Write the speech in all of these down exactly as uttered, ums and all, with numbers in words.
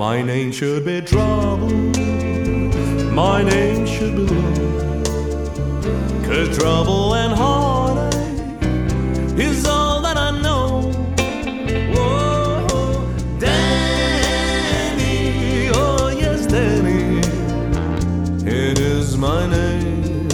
My name should be trouble, my name should be love, 'cause trouble and heartache is all that I know. Whoa, Danny, oh yes, Danny, it is my name.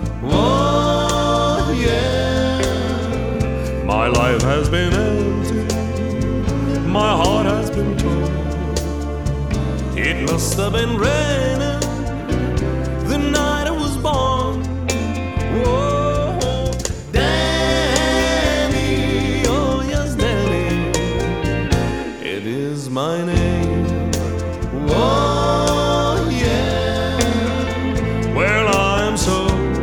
Oh yeah, my life has been empty, my heart has been torn. It must have been raining the night I was born. Whoa, Danny, oh yes, Danny, it is my name. Oh yeah, well I am so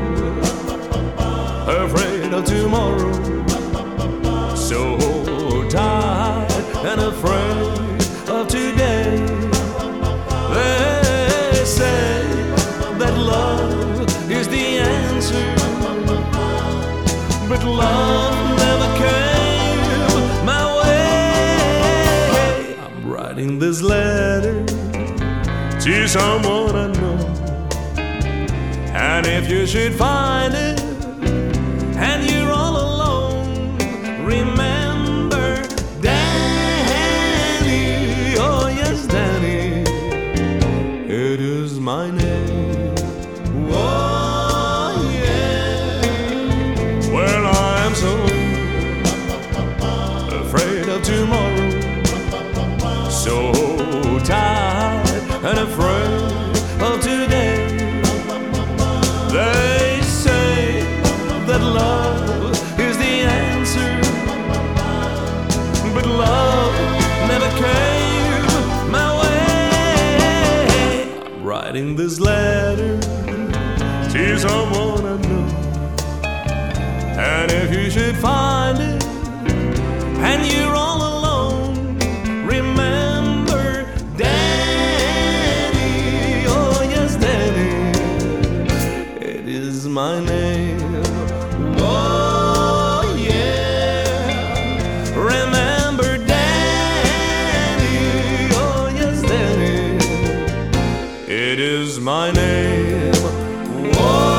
afraid of tomorrow, so tired and afraid of today. They say that love is the answer, but love never came my way. I'm writing this letter to someone I know, and if you should find it and you're all alone, remember Danny, oh yes, Danny, it is my name. Oh yeah, well I am so afraid of tomorrow, so tired and afraid of today. They say that love is the answer, but love never came my way. I'm writing this letter to someone I know, and if you should find it and you're all alone, remember Danny, oh yes, Danny, it is my name. Oh yeah, remember Danny, oh yes, Danny, it is my name. Whoa.